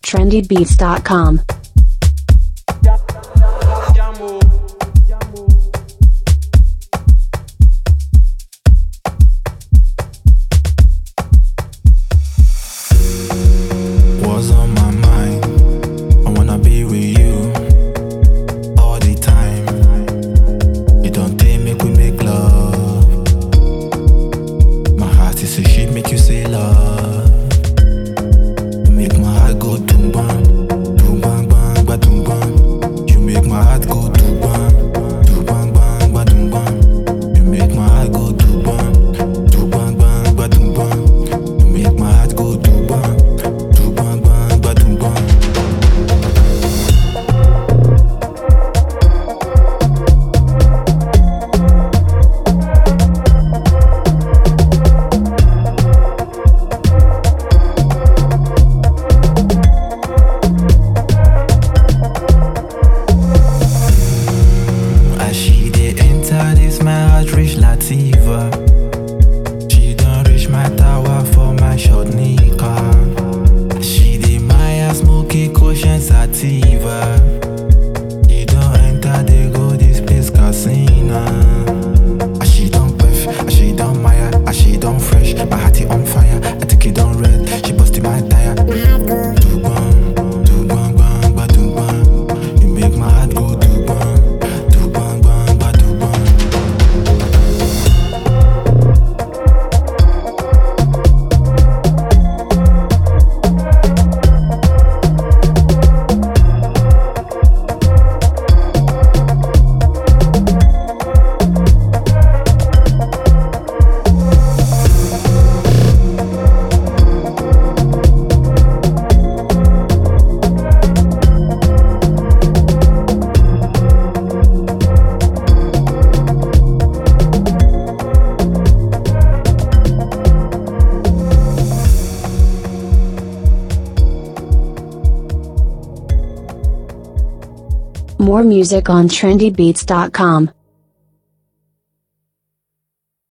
trendybeats.com. What's on my mind? I wanna be with you all the time. You don't think make we make love. My heart is a shit, make you say love. You make my heart go boom bang, boom bang bang, ba boom bang. You make my heart go boom bang, bang bang, ba boom bang. You make my heart go boom bang, bang bang, ba boom bang. You make my heart go boom bang. Lativa. She done reach my tower for my short nika. She did my smoky cushion sativa. She don't enter the go this place casino. She don't puff, she don't maya, she don't fresh. My heart on fire, I think it don't red. She busted my tire. Do bang, bang, ba do bang. You make my heart go do bang, bang, ba do bang. More music on trendybeats.com.